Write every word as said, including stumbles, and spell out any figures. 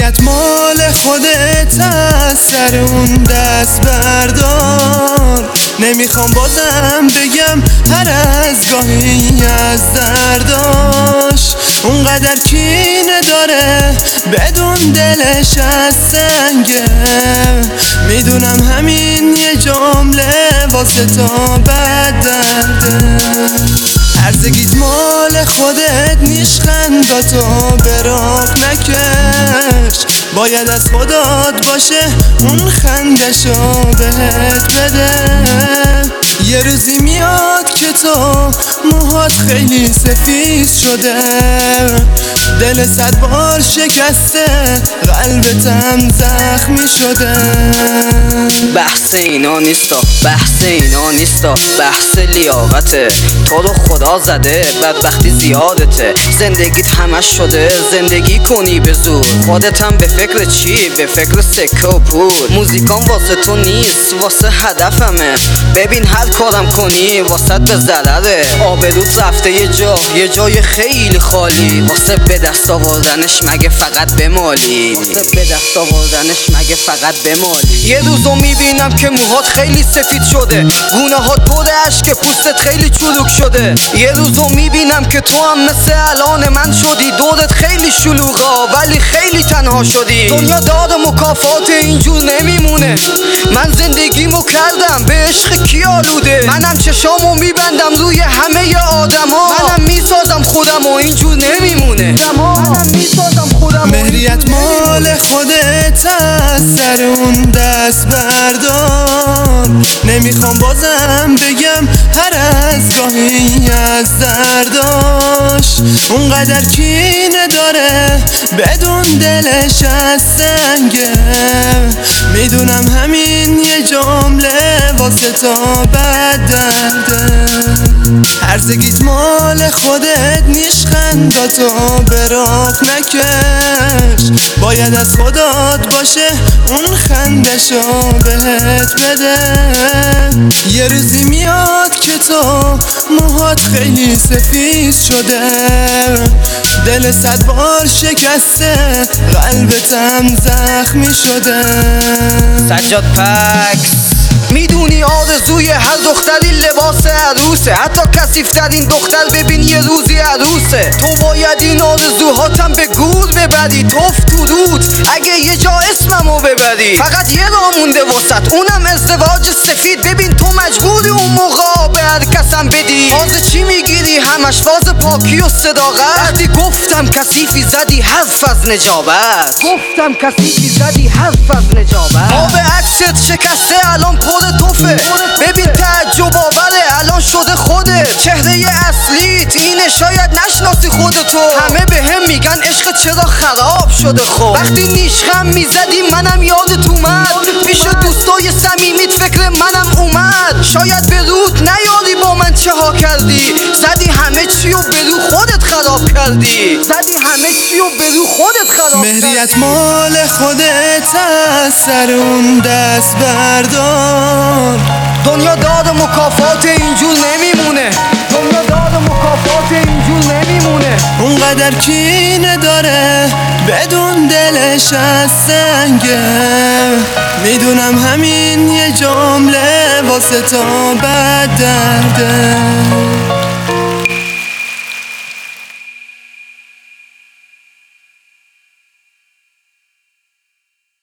مهریت مال خودت از سر اون دست بردار. نمیخوام بازم بگم هر از گاهی از درداش اونقدر کینه داره بدون دلش از سنگه. میدونم همین یه جمله واسه تا بد درده. هرزگیت مال خودت نیشخنداتو براق نکش. باید از خودت باشه اون خندشو بهت بده. یه روزی میاد که تو موهات خیلی سفید شده، دل صد بار شکسته، قلبتم زخمی شده. بحث اینا نیستا، بحث اینا نیستا، بحث لیاقته. تو رو خدا زده بدبختی زیادته. زندگیت همش شده زندگی کنی به زور. خودتم به فکر چی؟ به فکر سکه و پول. موزیکام واسه تو نیست واسه هدفمه. ببین هر کارم کنی واسه به ضرره. آبروت رفته یه جا، یه جای خیلی خالی. واسه به دست آوردنش مگه فقط بمالی، واسه به دست آوردنش مگه فقط بمالی. یه روزو میبینم که موهات خیلی سفید شده، گونه‌هات پر اشک، پوستت خیلی چروک شده. یه روزو میبینم که تو هم مثل الان من شدی، دورت خیلی شلوغا ولی خیلی تنها شدی. دنیا داد مکافات اینجور نمیمونه. من زندگیمو کردم به عشق کی آلوده. منم چشامو میبندم روی همه آدما. منم میسازم خودمو اینجور نمیمونه. منم میسازم خودمو. مهریت مال خودت از سر اون دست بردار. نمیخوام بازم بگم هر از گاهی از درداش اونقدر کینه داره بدون دلش از سنگه. میدونم همین یه جمله واسه تا بد درده. هرزگیت مال خودت نیشخنداتو براق نکش. باید از خودت باشه اون خندشو بهت بده. یه روزی میاد که تو موهات خیلی سفید شده، دل صد بار شکسته، قلبتم زخمی شده. سجاد پکس. میدونی آرزوی هر دختری لباس عروسه، حتی کثیف‌ترین دختر ببین یه روزی عروسه. تو باید این آرزوهاتم به گور ببری، توف تو رود اگه یه جا اسممو ببری. فقط یه راه مونده واسط، اونم ازدواج سفید. ببین تو مجبوری اون موقع به هر کسم بدی. فاز چی میگیری همش؟ فاز پاکی و صداقت. وقتی گفتم کثیفی زدی حرف از نجابت، گفتم کثیفی زدی حرف از نجابت. آب عکست شکسته الان پر توفه. ببین تعجب آوره الان شده خودت. چهره اصلیت اینه شاید نشناسی خودتو. همه به هم میگن عشق چرا خراب شده. خب وقتی نیشخم میزدی منم یادت اومد، پیش دوستای صمیمیت فکر منم اومد. شاید به رود نیاری با من چه ها کردی. زدی همه چی و به رو خودت خراب کردی. زدی همه چی و به رو خودت خراب کردی. مهریت مال خودت از سر اون دست بردار. دنیا داد مکافات اینجور نمیمونه. دنیا داد مکافات اینجور نمیمونه. اونقدر کینه داره بدون دلش از سنگه. میدونم همین یه جمله واسه تا بد درده.